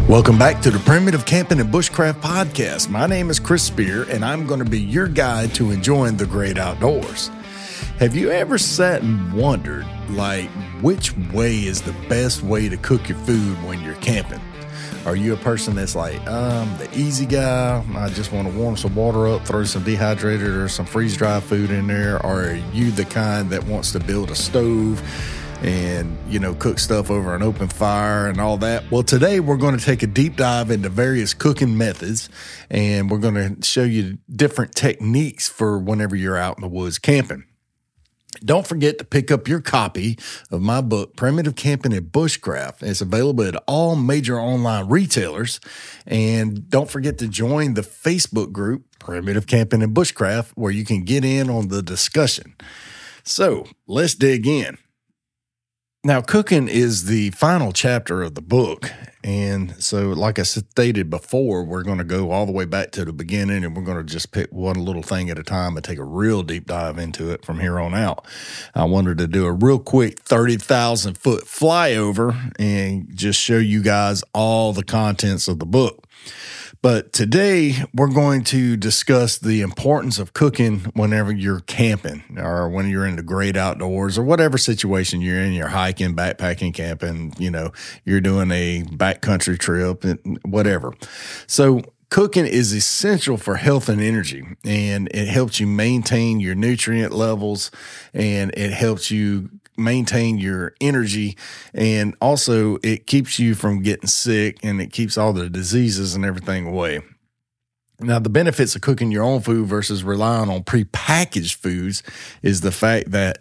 Welcome back to the Primitive Camping and Bushcraft Podcast. My name is Chris Spear, and I'm going to be your guide to enjoying the great outdoors. Have you ever sat and wondered, which way is the best way to cook your food when you're camping? Are you a person that's like, the easy guy, I just want to warm some water up, throw some dehydrated or some freeze-dried food in there? Or are you the kind that wants to build a stove and, cook stuff over an open fire and all that? Well, today we're going to take a deep dive into various cooking methods, and we're going to show you different techniques for whenever you're out in the woods camping. Don't forget to pick up your copy of my book, Primitive Camping and Bushcraft. It's available at all major online retailers. And don't forget to join the Facebook group, Primitive Camping and Bushcraft, where you can get in on the discussion. So let's dig in. Now, cooking is the final chapter of the book. And so, like I stated before, we're going to go all the way back to the beginning, and we're going to just pick one little thing at a time and take a real deep dive into it from here on out. I wanted to do a real quick 30,000 foot flyover and just show you guys all the contents of the book. But today we're going to discuss the importance of cooking whenever you're camping or when you're in the great outdoors or whatever situation you're in. You're hiking, backpacking, camping, you're doing a backcountry trip, whatever. So cooking is essential for health and energy, and it helps you maintain your nutrient levels, and it helps you maintain your energy, and also it keeps you from getting sick, and it keeps all the diseases and everything away. Now, the benefits of cooking your own food versus relying on prepackaged foods is the fact that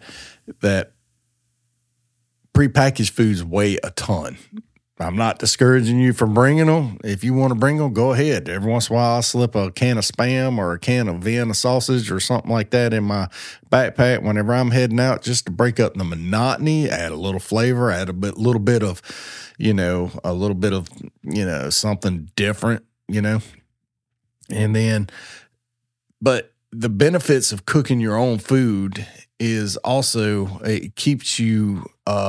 prepackaged foods weigh a ton. I'm not discouraging you from bringing them. If you want to bring them, go ahead. Every once in a while, I slip a can of Spam or a can of Vienna sausage or something like that in my backpack whenever I'm heading out, just to break up the monotony, add a little flavor, add a little bit of something different, And then, but the benefits of cooking your own food is also it keeps you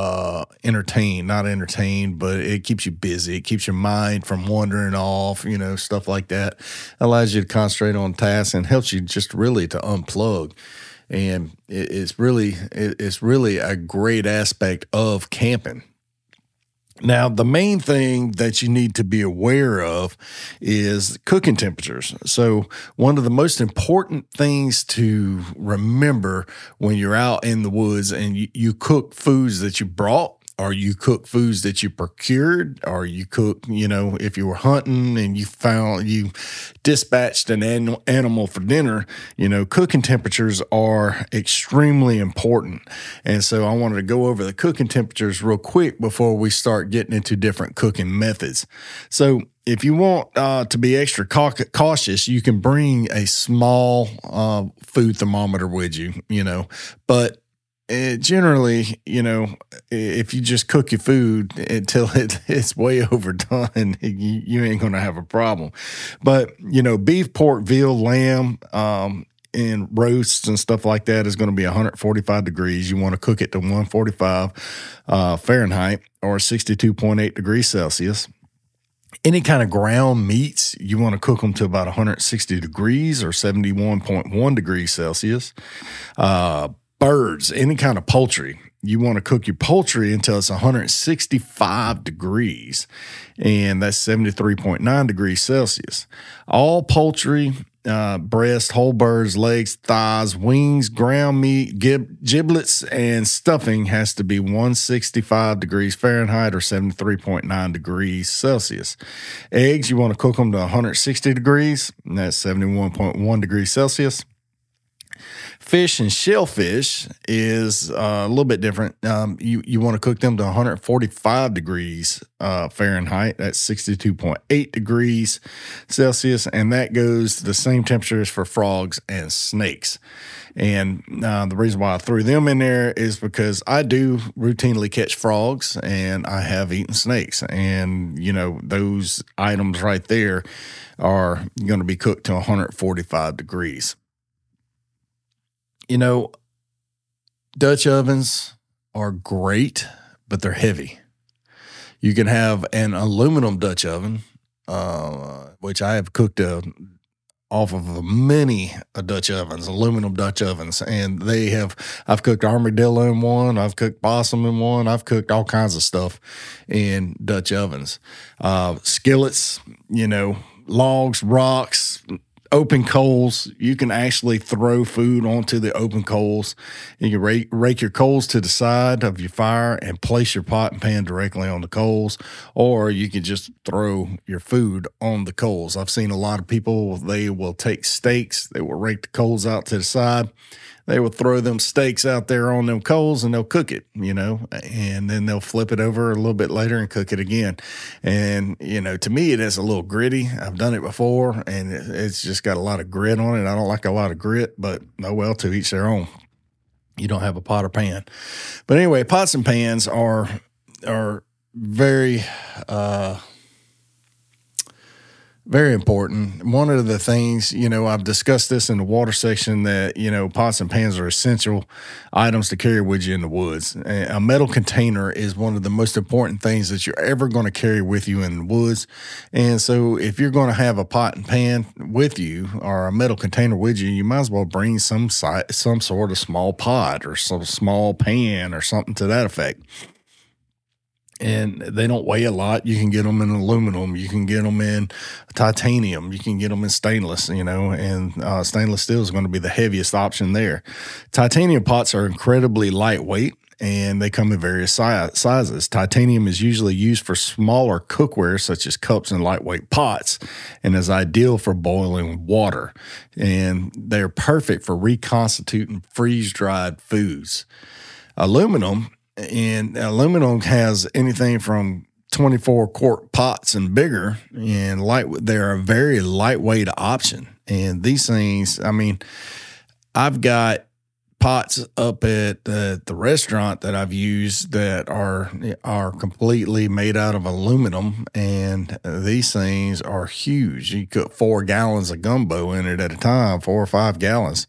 not entertained, but it keeps you busy. It keeps your mind from wandering off, stuff like that. Allows you to concentrate on tasks and helps you just really to unplug. And it's really a great aspect of camping. Now, the main thing that you need to be aware of is cooking temperatures. So one of the most important things to remember when you're out in the woods and you cook foods that you brought, or you cook foods that you procured, or you cook, if you were hunting and you dispatched an animal for dinner, cooking temperatures are extremely important. And so I wanted to go over the cooking temperatures real quick before we start getting into different cooking methods. So if you want to be extra cautious, you can bring a small food thermometer with you, but generally, if you just cook your food until it's way overdone, you ain't going to have a problem. But, beef, pork, veal, lamb, and roasts and stuff like that is going to be 145 degrees. You want to cook it to 145 Fahrenheit or 62.8 degrees Celsius. Any kind of ground meats, you want to cook them to about 160 degrees or 71.1 degrees Celsius. Birds, any kind of poultry, you want to cook your poultry until it's 165 degrees, and that's 73.9 degrees Celsius. All poultry, breast, whole birds, legs, thighs, wings, ground meat, giblets, and stuffing has to be 165 degrees Fahrenheit or 73.9 degrees Celsius. Eggs, you want to cook them to 160 degrees, and that's 71.1 degrees Celsius. Fish and shellfish is a little bit different. You want to cook them to 145 degrees Fahrenheit. That's 62.8 degrees Celsius. And that goes the same temperatures for frogs and snakes. And the reason why I threw them in there is because I do routinely catch frogs and I have eaten snakes. And, those items right there are going to be cooked to 145 degrees. Dutch ovens are great, but they're heavy. You can have an aluminum Dutch oven, which I have cooked off of many Dutch ovens, aluminum Dutch ovens. And I've cooked armadillo in one, I've cooked possum in one, I've cooked all kinds of stuff in Dutch ovens. Skillets, logs, rocks, open coals. You can actually throw food onto the open coals. You can rake your coals to the side of your fire and place your pot and pan directly on the coals, or you can just throw your food on the coals. I've seen a lot of people, they will take steaks, they will rake the coals out to the side. They will throw them steaks out there on them coals and they'll cook it, and then they'll flip it over a little bit later and cook it again. And, to me, it is a little gritty. I've done it before and it's just got a lot of grit on it. I don't like a lot of grit, but oh well, to each their own. You don't have a pot or pan. But anyway, pots and pans are very, very important. One of the things, I've discussed this in the water section that, pots and pans are essential items to carry with you in the woods. A metal container is one of the most important things that you're ever going to carry with you in the woods. And so if you're going to have a pot and pan with you or a metal container with you, you might as well bring some sort of small pot or some small pan or something to that effect. And they don't weigh a lot. You can get them in aluminum. You can get them in titanium. You can get them in stainless, and stainless steel is going to be the heaviest option there. Titanium pots are incredibly lightweight, and they come in various sizes. Titanium is usually used for smaller cookware, such as cups and lightweight pots, and is ideal for boiling water. And they're perfect for reconstituting freeze-dried foods. Aluminum has anything from 24 quart pots and bigger, and they're a very lightweight option. And these things, I've got pots up at the restaurant that I've used that are completely made out of aluminum, and these things are huge. You cook 4 gallons of gumbo in it at a time, 4 or 5 gallons,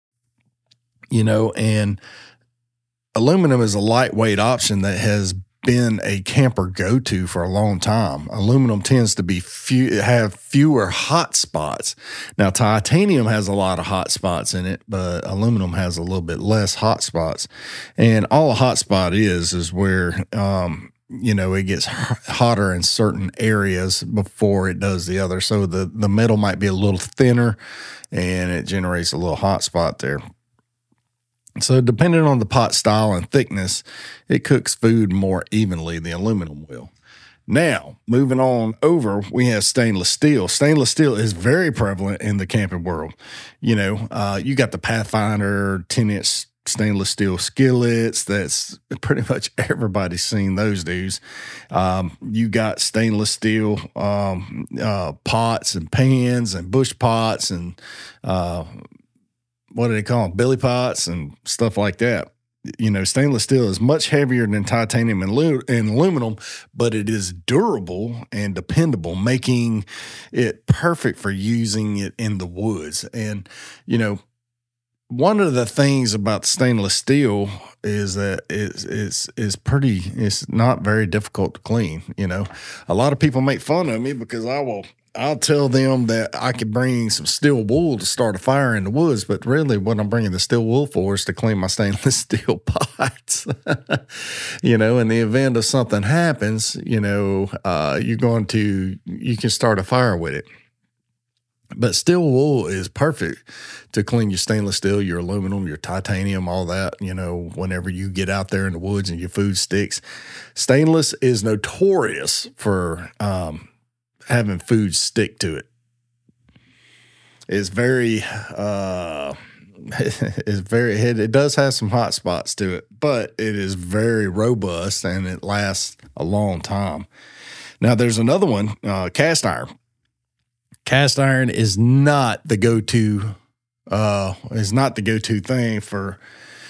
and aluminum is a lightweight option that has been a camper go-to for a long time. Aluminum tends to have fewer hot spots. Now, titanium has a lot of hot spots in it, but aluminum has a little bit less hot spots. And all a hot spot is where, it gets hotter in certain areas before it does the other. So the metal might be a little thinner and it generates a little hot spot there. So depending on the pot style and thickness, it cooks food more evenly, the aluminum will. Now, moving on over, we have stainless steel. Stainless steel is very prevalent in the camping world. You got the Pathfinder 10-inch stainless steel skillets. That's pretty much everybody's seen those dudes. You got stainless steel pots and pans and bush pots and what do they call them? Billy pots and stuff like that. Stainless steel is much heavier than titanium and aluminum, but it is durable and dependable, making it perfect for using it in the woods. And, one of the things about stainless steel is that it's not very difficult to clean. A lot of people make fun of me because I'll tell them that I could bring some steel wool to start a fire in the woods, but really what I'm bringing the steel wool for is to clean my stainless steel pots. In the event of something happens, you can start a fire with it. But steel wool is perfect to clean your stainless steel, your aluminum, your titanium, all that, whenever you get out there in the woods and your food sticks. Stainless is notorious for having food stick to it. It's very, it does have some hot spots to it, but it is very robust and it lasts a long time. Now, there's another one, cast iron. Cast iron is not the go-to thing for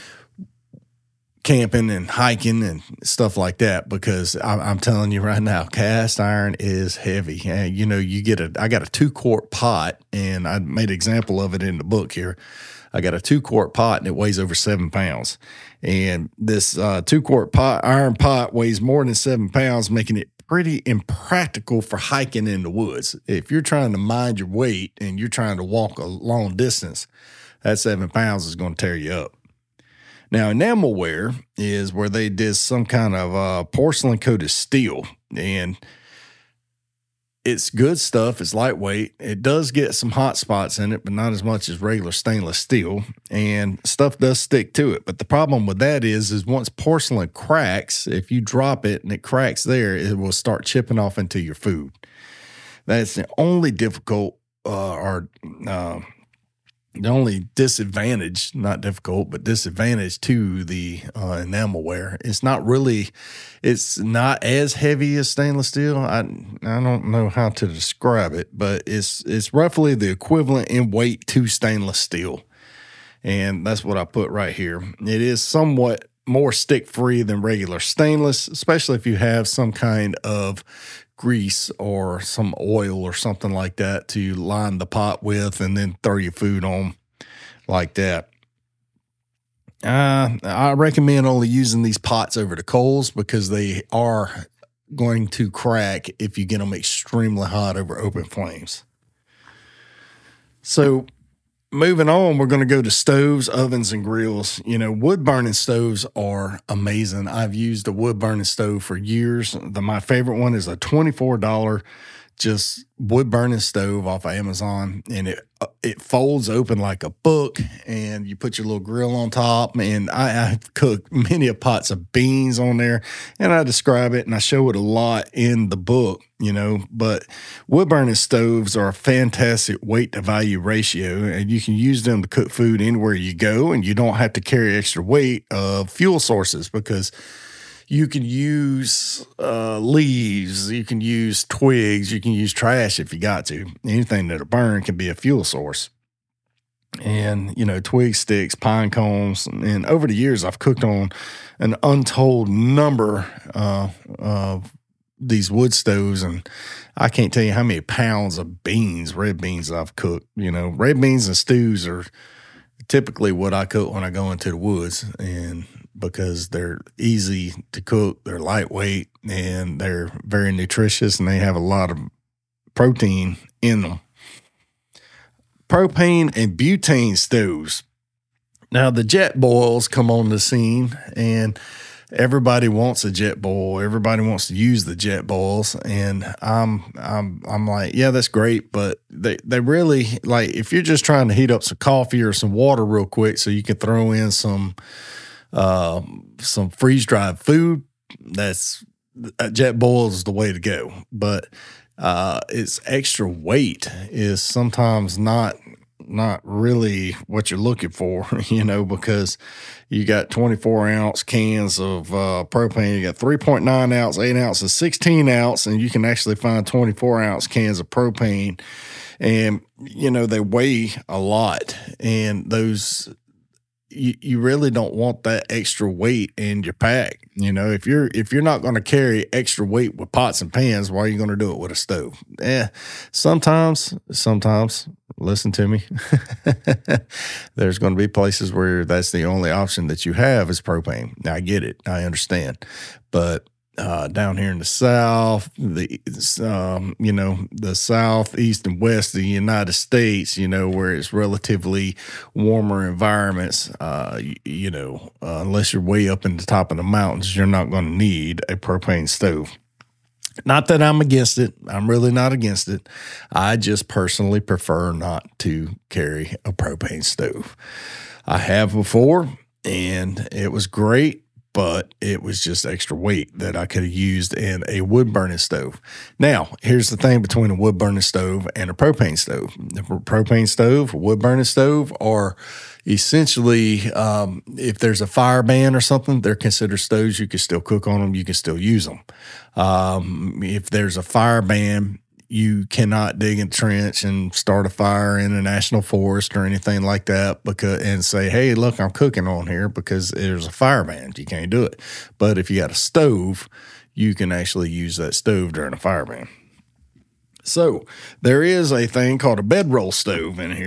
camping and hiking and stuff like that, because I'm telling you right now, cast iron is heavy. And, I got a 2-quart pot, and I made an example of it in the book here. A I got a 2-quart pot and it weighs over 7 pounds. And this 2-quart iron pot weighs more than 7 pounds, making it pretty impractical for hiking in the woods. If you're trying to mind your weight and you're trying to walk a long distance, that 7 pounds is going to tear you up. Now, enamelware is where they did some kind of porcelain coated steel, and it's good stuff. It's lightweight. It does get some hot spots in it, but not as much as regular stainless steel, and stuff does stick to it. But the problem with that is once porcelain cracks, if you drop it and it cracks there, it will start chipping off into your food. That's the only the only disadvantage, not difficult, but disadvantage to the enamelware. It's not as heavy as stainless steel. I don't know how to describe it, but it's roughly the equivalent in weight to stainless steel. And that's what I put right here. It is somewhat more stick-free than regular stainless, especially if you have some kind of grease or some oil or something like that to line the pot with and then throw your food on like that. I recommend only using these pots over the coals because they are going to crack if you get them extremely hot over open flames. So moving on, we're going to go to stoves, ovens, and grills. Wood burning stoves are amazing. I've used a wood burning stove for years. My favorite one is a $24 just wood burning stove off of Amazon, and it folds open like a book, and you put your little grill on top. And I've cooked many pots of beans on there, and I describe it and I show it a lot in the book, but wood burning stoves are a fantastic weight to value ratio, and you can use them to cook food anywhere you go, and you don't have to carry extra weight of fuel sources because you can use leaves, you can use twigs, you can use trash if you got to. Anything that'll burn can be a fuel source. And, twig sticks, pine cones. And over the years, I've cooked on an untold number of these wood stoves. And I can't tell you how many pounds of red beans I've cooked. Red beans and stews are typically what I cook when I go into the woods. And because they're easy to cook, they're lightweight, and they're very nutritious, and they have a lot of protein in them. Propane and butane stoves. Now, the Jetboils come on the scene, and everybody wants a Jetboil. Everybody wants to use the Jetboils, and I'm like, yeah, that's great, but they really, like, if you're just trying to heat up some coffee or some water real quick so you can throw in some freeze-dried food, that's Jetboil is the way to go. But its extra weight is sometimes not really what you're looking for, because you got 24-ounce cans of propane, you got 3.9 ounce, 8 ounces, 16 ounce, and you can actually find 24-ounce cans of propane, and they weigh a lot, and those. You really don't want that extra weight in your pack. If you're not going to carry extra weight with pots and pans, why are you going to do it with a stove? Sometimes, listen to me. There's going to be places where that's the only option that you have is propane. Now, I get it. I understand. But down here in the South, the South, East, and West of the United States, where it's relatively warmer environments, unless you're way up in the top of the mountains, you're not going to need a propane stove. Not that I'm against it. I'm really not against it. I just personally prefer not to carry a propane stove. I have before, and it was great, but it was just extra weight that I could have used in a wood-burning stove. Now, here's the thing between a wood-burning stove and a propane stove. The propane stove, wood-burning stove are essentially, if there's a fire ban or something, they're considered stoves. You can still cook on them. You can still use them. If there's a fire ban, you cannot dig a trench and start a fire in a national forest or anything like that and say, hey, look, I'm cooking on here, because there's a fire ban. You can't do it. But if you got a stove, you can actually use that stove during a fire ban. So there is a thing called a bedroll stove in here.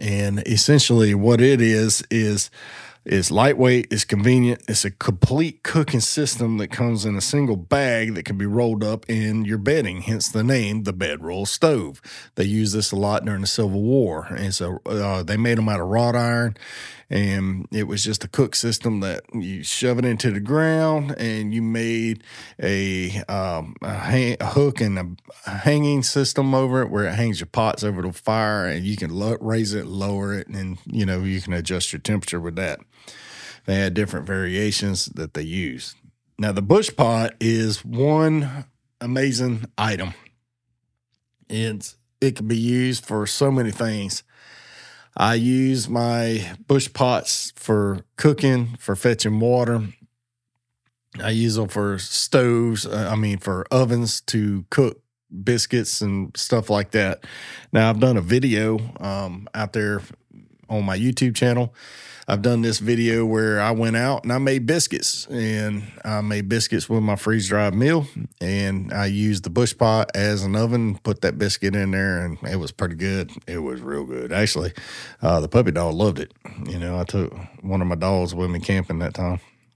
And essentially what it is lightweight, it's convenient, it's a complete cooking system that comes in a single bag that can be rolled up in your bedding, hence the name, the bedroll stove. They used this a lot during the Civil War. And so they made them out of wrought iron, and it was just a cook system that you shove it into the ground, and you made a hook and a hanging system over it where it hangs your pots over the fire, and you can raise it, lower it, and you can adjust your temperature with that. They had different variations that they used. Now, the bush pot is one amazing item. It can be used for so many things. I use my bush pots for cooking, for fetching water. I use them for stoves, for ovens to cook biscuits and stuff like that. Now, I've done a video out there on my YouTube channel. I've done this video where I went out and I made biscuits, and I made biscuits with my freeze-dried meal, and I used the bush pot as an oven, put that biscuit in there, and it was pretty good. It was real good. Actually, the puppy dog loved it. I took one of my dogs with me camping that time.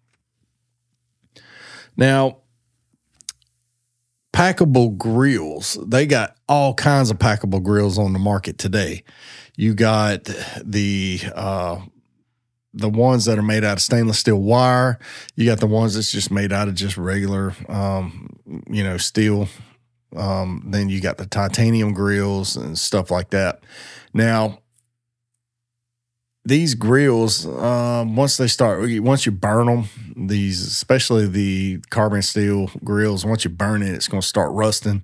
Now, packable grills, they got all kinds of packable grills on the market today. You got the ones that are made out of stainless steel wire. You got the ones that's just made out of just regular, steel. Then you got the titanium grills and stuff like that. Now, these grills, once you burn them, especially the carbon steel grills, once you burn it, it's going to start rusting.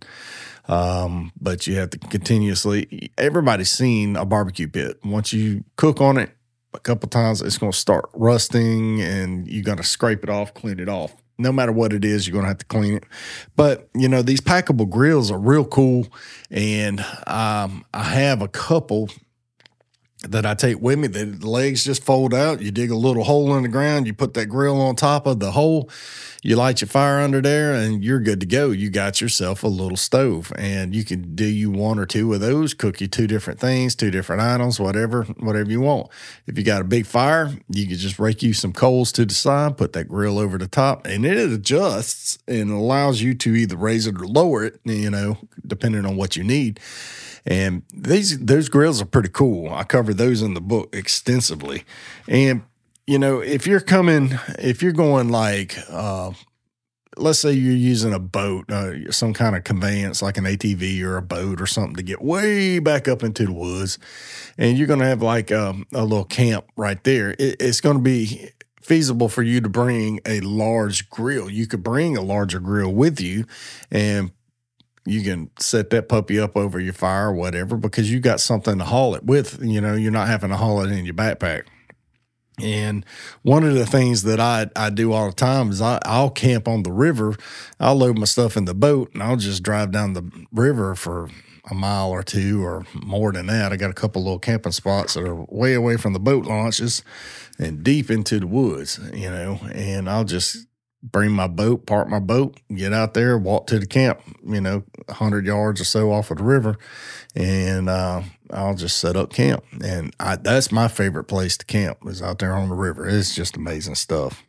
But you have to continuously, everybody's seen a barbecue pit. Once you cook on it a couple times, it's going to start rusting, and you got to scrape it off, clean it off. No matter what it is, you're going to have to clean it. But, these packable grills are real cool. And I have a couple that I take with me. The legs just fold out. You dig a little hole in the ground. You put that grill on top of the hole. You light your fire under there, and you're good to go. You got yourself a little stove, and you can do you one or two of those, cook you two different things, two different items, whatever you want. If you got a big fire, you can just rake you some coals to the side, put that grill over the top, and it adjusts and allows you to either raise it or lower it, depending on what you need. And those grills are pretty cool. I covered those in the book extensively. And, if you're going like, let's say you're using a boat, some kind of conveyance like an ATV or a boat or something to get way back up into the woods, and you're going to have like a little camp right there, it's going to be feasible for you to bring a large grill. You could bring a larger grill with you, and you can set that puppy up over your fire or whatever, because you got something to haul it with. You're not having to haul it in your backpack. And one of the things that I do all the time is I'll camp on the river. I'll load my stuff in the boat, and I'll just drive down the river for a mile or two or more than that. I got a couple little camping spots that are way away from the boat launches and deep into the woods, and I'll just bring my boat, park my boat, get out there, walk to the camp, 100 yards or so off of the river, and I'll just set up camp. And that's my favorite place to camp, is out there on the river. It's just amazing stuff.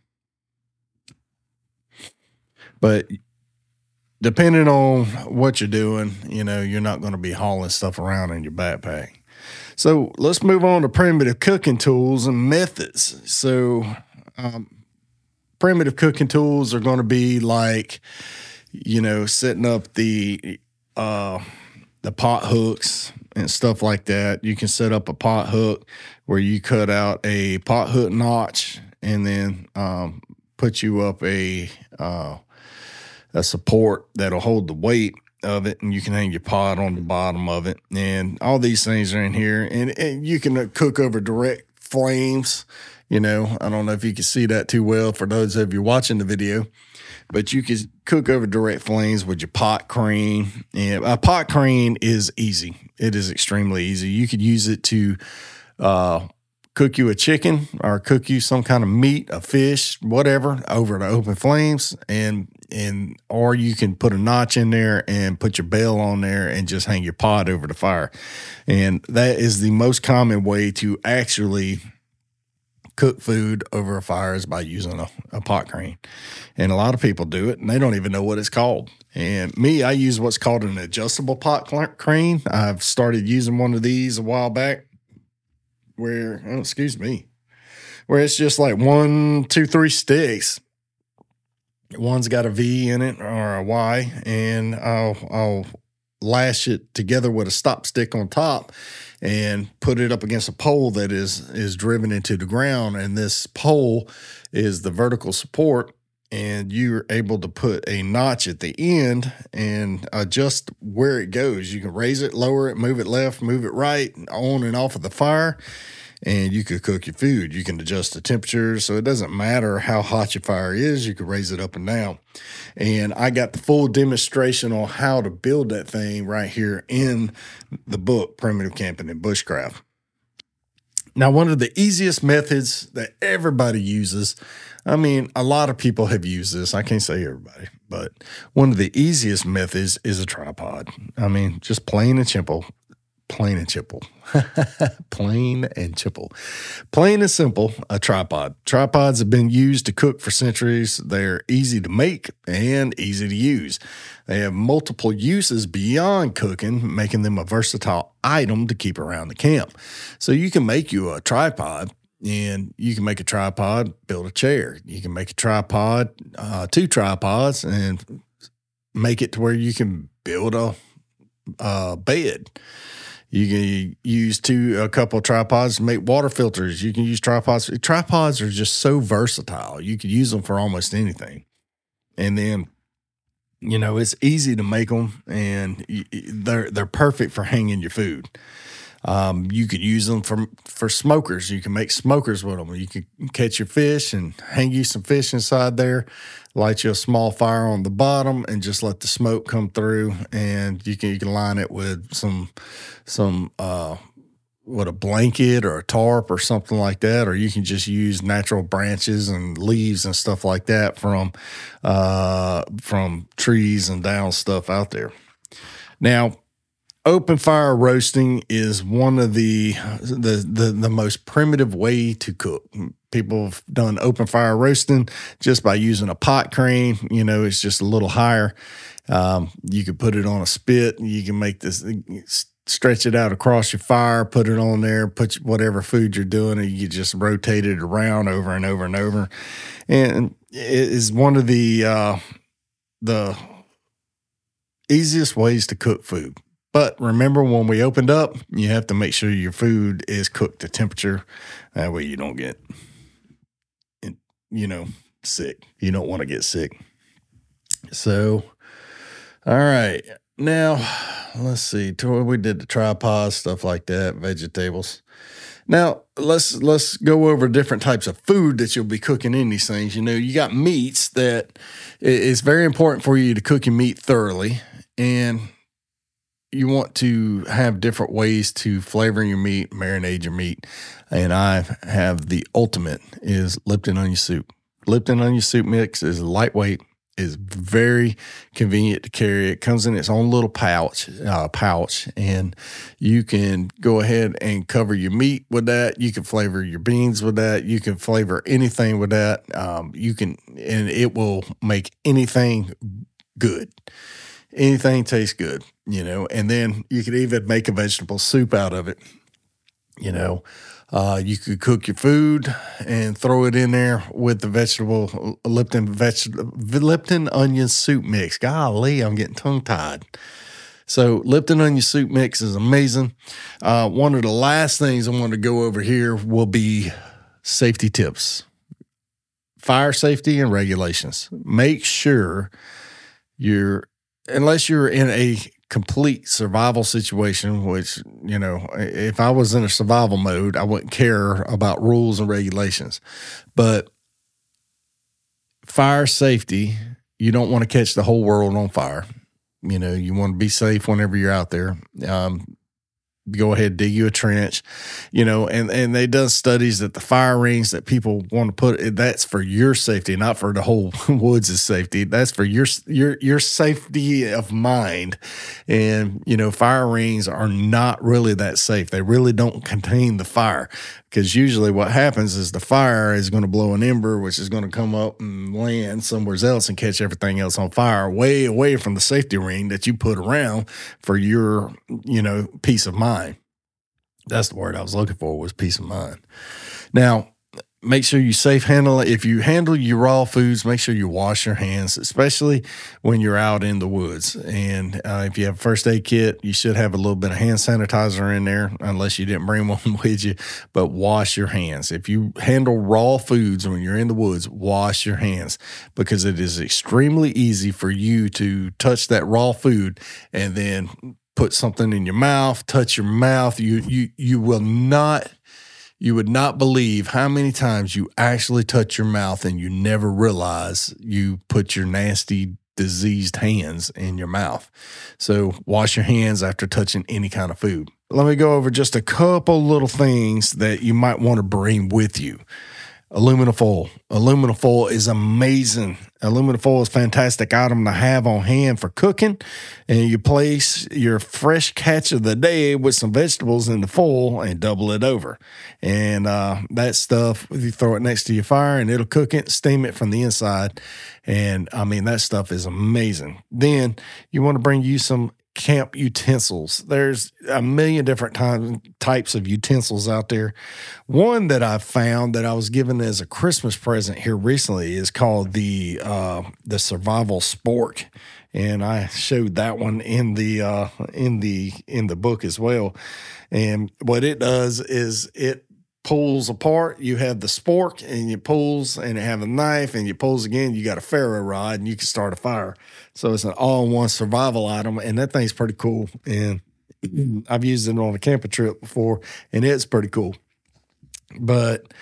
But depending on what you're doing, you're not going to be hauling stuff around in your backpack. So let's move on to primitive cooking tools and methods. So, primitive cooking tools are going to be like, setting up the pot hooks and stuff like that. You can set up a pot hook where you cut out a pot hook notch, and then put you up a support that'll hold the weight of it, and you can hang your pot on the bottom of it. And all these things are in here, and you can cook over direct flames. I don't know if you can see that too well for those of you watching the video, but you can cook over direct flames with your pot crane. And a pot crane is easy. It is extremely easy. You could use it to cook you a chicken or cook you some kind of meat, a fish, whatever, over the open flames. And and or you can put a notch in there and put your bail on there and just hang your pot over the fire. And that is the most common way to actually cook food over a fire, is by using a pot crane. And a lot of people do it and they don't even know what it's called. And me, I use what's called an adjustable pot crane. I've started using one of these a while back where it's just like 1, 2, 3 sticks. One's got a V in it or a Y, and I'll lash it together with a stop stick on top and put it up against a pole that is driven into the ground. And this pole is the vertical support, and you're able to put a notch at the end and adjust where it goes. You can raise it, lower it, move it left, move it right, on and off of the fire, and you could cook your food. You can adjust the temperature, so it doesn't matter how hot your fire is. You can raise it up and down. And I got the full demonstration on how to build that thing right here in the book, Primitive Camping and Bushcraft. Now, one of the easiest methods that everybody uses, I mean, a lot of people have used this. I can't say everybody, but one of the easiest methods is a tripod. I mean, just plain and simple. Plain and simple. Plain and simple. Plain and simple, a tripod. Tripods have been used to cook for centuries. They're easy to make and easy to use. They have multiple uses beyond cooking, making them a versatile item to keep around the camp. So you can make you a tripod, and you can make a tripod, build a chair. You can make a tripod, 2 tripods, and make it to where you can build a bed. You can use a couple of tripods to make water filters. You can use tripods. Tripods are just so versatile. You can use them for almost anything. And then, it's easy to make them, and they're perfect for hanging your food. You could use them for smokers. You can make smokers with them. You can catch your fish and hang you some fish inside there, light you a small fire on the bottom, and just let the smoke come through. And you can line it with with a blanket or a tarp or something like that, or you can just use natural branches and leaves and stuff like that from trees and down stuff out there. Now, open fire roasting is one of the most primitive way to cook. People have done open fire roasting just by using a pot crane. It's just a little higher. You could put it on a spit. You can make this, stretch it out across your fire, put it on there, put whatever food you're doing, and you just rotate it around over and over and over. And it is one of the easiest ways to cook food. But remember, when we opened up, you have to make sure your food is cooked to temperature. That way you don't get, sick. You don't want to get sick. So, all right. Now, let's see. We did the tripod, stuff like that, vegetables. Now, let's go over different types of food that you'll be cooking in these things. You got meats that it's very important for you to cook your meat thoroughly, and you want to have different ways to flavor your meat, marinate your meat. And I have the ultimate is Lipton onion soup. Lipton onion soup mix is lightweight, is very convenient to carry. It comes in its own little pouch, and you can go ahead and cover your meat with that. You can flavor your beans with that. You can flavor anything with that. And it will make anything good. Anything tastes good, and then you could even make a vegetable soup out of it. You could cook your food and throw it in there with the Lipton onion soup mix. Golly, I'm getting tongue-tied. So Lipton onion soup mix is amazing. One of the last things I want to go over here will be safety tips, fire safety and regulations. Make sure unless you're in a complete survival situation, which, if I was in a survival mode, I wouldn't care about rules and regulations. But fire safety, you don't want to catch the whole world on fire. You want to be safe whenever you're out there. go ahead, dig you a trench, and they done studies that the fire rings that people want to put, that's for your safety, not for the whole woods' safety. That's for your safety of mind. And, fire rings are not really that safe. They really don't contain the fire, because usually what happens is the fire is going to blow an ember, which is going to come up and land somewhere else and catch everything else on fire way away from the safety ring that you put around for your, peace of mind. That's the word I was looking for, was peace of mind. Now, make sure you safe handle it. If you handle your raw foods, make sure you wash your hands, especially when you're out in the woods. And if you have a first aid kit, you should have a little bit of hand sanitizer in there, unless you didn't bring one with you. But wash your hands. If you handle raw foods when you're in the woods, wash your hands, because it is extremely easy for you to touch that raw food and then put something in your mouth, touch your mouth. You would not believe how many times you actually touch your mouth and you never realize you put your nasty, diseased hands in your mouth. So wash your hands after touching any kind of food. Let me go over just a couple little things that you might want to bring with you. Aluminum foil. Aluminum foil is amazing. Aluminum foil is a fantastic item to have on hand for cooking. And you place your fresh catch of the day with some vegetables in the foil and double it over. And that stuff, you throw it next to your fire and it'll cook it, steam it from the inside. And that stuff is amazing. Then you want to bring you some camp utensils. There's a million different types of utensils out there. One that I found that I was given as a Christmas present here recently is called the Survival Spork, and I showed that one in the book as well. And what it does is it pulls apart. You have the spork and you pulls, and you have a knife and you pulls again. You got a ferro rod and you can start a fire. So it's an all-in-one survival item, and that thing's pretty cool. And I've used it on a camping trip before, and it's pretty cool. But,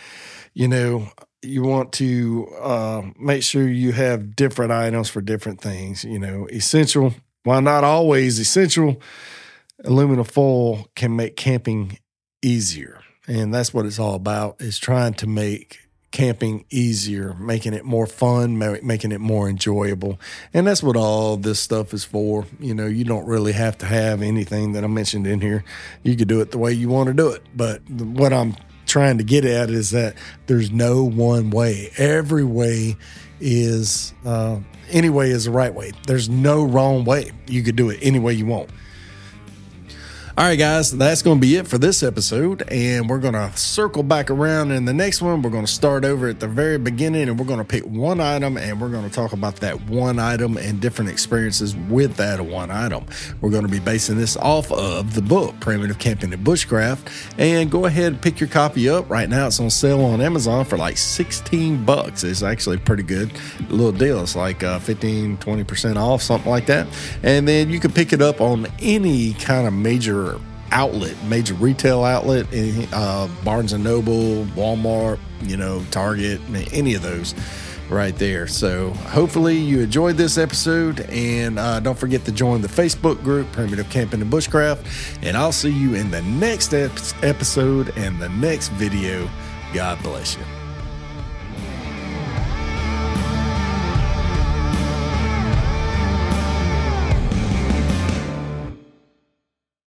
you want to make sure you have different items for different things. Essential, while not always essential, aluminum foil can make camping easier. And that's what it's all about, is trying to make camping easier, making it more fun, making it more enjoyable. And that's what all this stuff is for. You don't really have to have anything that I mentioned in here. You could do it the way you want to do it. But what I'm trying to get at is that there's no one way. Every way is, any way is the right way. There's no wrong way. You could do it any way you want. All right, guys, that's going to be it for this episode, and we're going to circle back around in the next one. We're going to start over at the very beginning, and we're going to pick one item, and we're going to talk about that one item and different experiences with that one item. We're going to be basing this off of the book, Primitive Camping and Bushcraft, and go ahead and pick your copy up. Right now, it's on sale on Amazon for like $16. It's actually a pretty good little deal. It's like 15-20% off, something like that. And then you can pick it up on any kind of major retail outlet, Barnes & Noble, Walmart, Target, any of those right there. So hopefully you enjoyed this episode, and don't forget to join the Facebook group, Primitive Camping and Bushcraft, and I'll see you in the next episode and the next video. God bless you.